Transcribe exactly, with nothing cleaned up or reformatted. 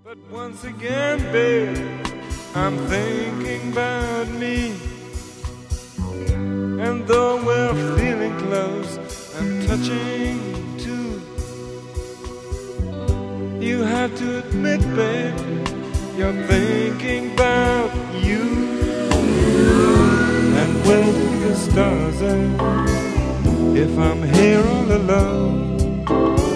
But once again, babe, I'm thinking about me. And though we're feeling close and touching too, you have to admit, babe, you're thinking about you. And when the stars are, if I'm here all alone,